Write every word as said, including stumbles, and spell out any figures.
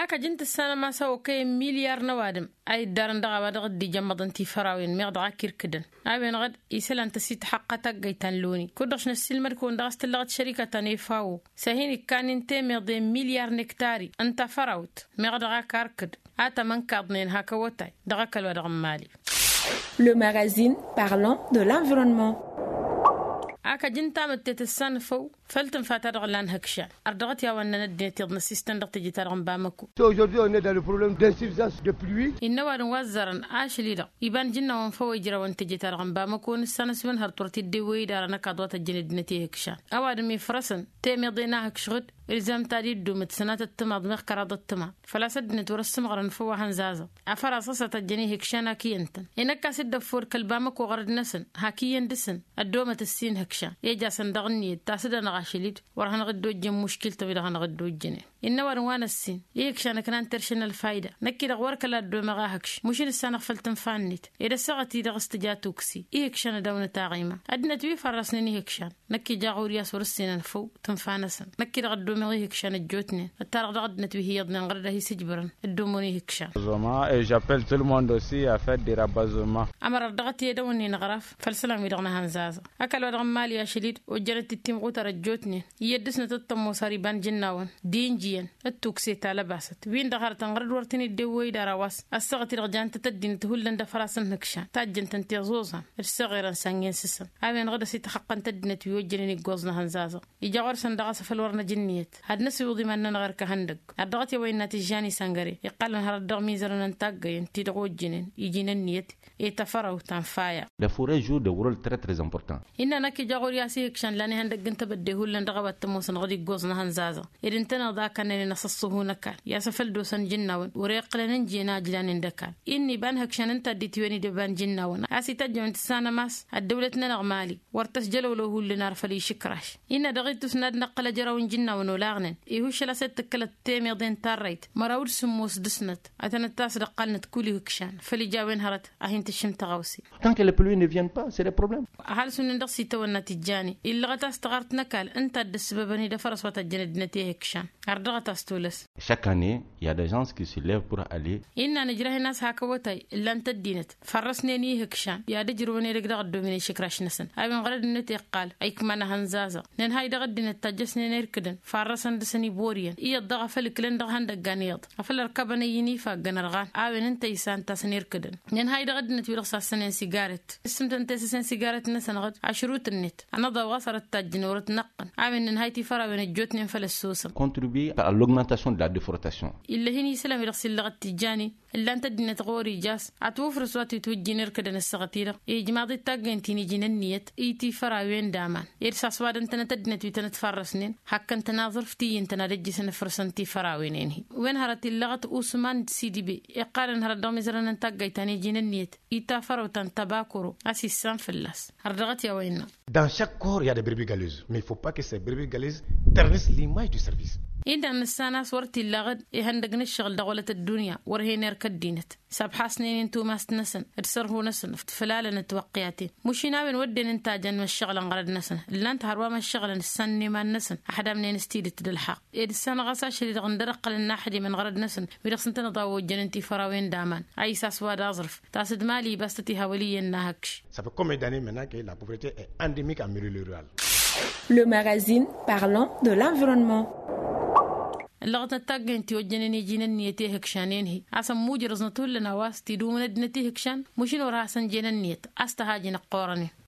aka jinta sana ma sa okay مليار نوادم أي دارن دغا بدغ دي جمدن تي فراوين ميغدغا كيركدن أبين غد يسلان تسيت حقتك جيتان لوني كودش نسيل مركون دغست لغت شركة تانيفاو سهيني كان انتي ميغدي مليار نكتاري انت فراوت ميغدغا كاركد آتا من كادنين هاكا وطاي دغا كالودغ مالي. Le magazine parlant de l'environnement. aka jinta متت السنفو فلتن فاتر غلان هكشان أردغت يا وانا ندي تيضنا سيستان دغت جيتار غنبامكو. Aujourd'hui on est dans le problème d'insuffisance de pluie. إنه وارن وزرن آشلي دا يبان جنا وانفو يجرا وانت جيتار غنبامكو نسانا سبن هرطورتي الدوي دارنا كادوات الجند نتي هكشان أواد مي فرسن تيمي ضينا هكشغد إلزام تاريد دومت سنات التماض مخكراد التما فلا سد نتورسم غرن فوا هنزازا أفر أصاصة الجني هكشان هكي انتن إنك سد فور كالبامكو غرد نسن هكي يندسن الدومة السين هكشان يجا سندغني تاسد نغاشليد ورهن غدو جم مشكلة تبيد غن غدو الجني إنه وروان السين يكشان كنان ترشن الفايدة نكي دغور كلا الدومة غاهكش مشين السنة فلتن فانيت إذا سغتي دغست جاتوكسي يكشان دون تاغيمة أدنى توي فرسنني هكشان نكي جاغور ياسور السين فو تنفانسن نكي دغدو مغي هكشان الجوتني التارغ دغد نتوي هي ضن غرده هي سجبرن الدوموني هكشان et j'appelle tout le monde aussi à faire des rabasements. أمر دغت يدوني نغرف فالسلام يدغنا هنزازا أكل ودغ مالي يا شديد وجرت التيم غوتر الجوتني يدسنا تطمو صاري بان جناون دين جيان التوكسي تالا باست وين دغار تنغرد ورتني الدوي داراواس الصغتي رغجان تتدين تهولن دفراسن هكشان تاجن تنتيزوزا الصغير سانين سسن أبين غدا سيتحقن تدنت ويوجنني غوزنا هنزازا يجاور سندغاس فالورنا جنيت هاد نسي وضي من نغير كهندق الدغت يوين ناتجاني سانغري يقال هر الدغ ميزرن انتاغين تيدغو جنين يجينا النيت يتفرو تنفايا. La forêt joue des rôles très très importants. إننا نكي جاور ياسي هكشان لاني هندق انت بدي هولن دغبت تموسن غدي غوزنا هنزازا إذن تنا ذا كان نصصه نكال يا سفل دوسن جناون وريقلن جينا جلان دكال إني بان هكشان انت ديتويني دبان جناون أسي تجون تسانا ماس الدولة نغمالي ورتسجلوا له اللي نعرف لي شكراش إن دغيت سناد نقل جراون جناون ولاغنن إيهوش لا ست تكلت تيمي ضين تاريت مراود سموس دسنت أتنا التاس دقلنت كولي هكشان فلي جاوين هرت أهين تشم تغوسي. Tant que les pluies ne viennent pas, c'est le problème. هل سنن دقسي تونا تجاني إلا غتاس تغرت نكال انت السببني دفرس وتجند نتي هكشان أردغت أستولس. Chaque année, il y a des gens qui se lèvent pour aller. إن نجره الناس هكوتاي إلا أنت الدينت فرسني هكشان يا دجروني رجع قدو من شكراش نسن أبين غرد النتي قال أي كمان هنزازا نن هاي دغد النت تجسني نركدن فرسن دسني بوريان إيه الضغ فلكلن دغ هندق جانيض أفل ركبني ينيفا جنرغان أبين أنت يسان تسنير كدن نن هاي دغد النت يرخص سنين سيجارت اسمت أنت سنين سيجارت نسن غد عشروت النت أنا ضواسر التاجن ورتنقن أبين نن هاي تفرا بين الجوتني فلسوسم. Contribuer à l'augmentation de la déforestation. إلا هني سلام يرخص اللغة تجاني إلا أنت دينا تغوري جاس أتوفر صوتي توجي نركدن السغتيرة إيه جماعة التاجن تيني جين النيت إيه تفرا وين دامان إرساس واد أنت نتدنا تويتنا تفرسنين حكا أنت ناظر فتي أنت نرجس نفرسن تفرا وينينهي وين هرت اللغة أوسمان سيدي بي إقال هر الدوم زرنا نتاجي تاني جين النيت إيه تفرا وتنتباكرو أسيسان فلاس هردغت يا ويننا. Dans chaque corps il y a des brebis galeuses mais il faut pas que ces brebis galeuses ternissent l'image du service. إذا نسانا صورتي اللغد يهندقن الشغل دولة الدنيا ورهينير كدينت سبحا سنين انتو ماست نسن ارسره نسن فلالة نتوقياتي مشي ناوي نودي ننتاجا من الشغل انغرد نسن اللي انت هروا ما الشغل نسني ما نسن أحدا منين استيدي تدلحق إذا السنة غساش اللي غندرق لنا أحد من غرد نسن بيرخص انت نضاو جننتي فراوين دامان أي ساس واد أظرف تاسد مالي باستتي هاولي الناهكش. Ça fait combien d'années maintenant que la pauvreté est endémique en milieu rural. Le magazine parlant de l'environnement. اللغة التاجن توجنني جينا نيتي هكشانين هي عسى موجرز نطول لنا واس تدوم ندنتي هكشان مشين وراسن جينا نيت أستهاجن قورني.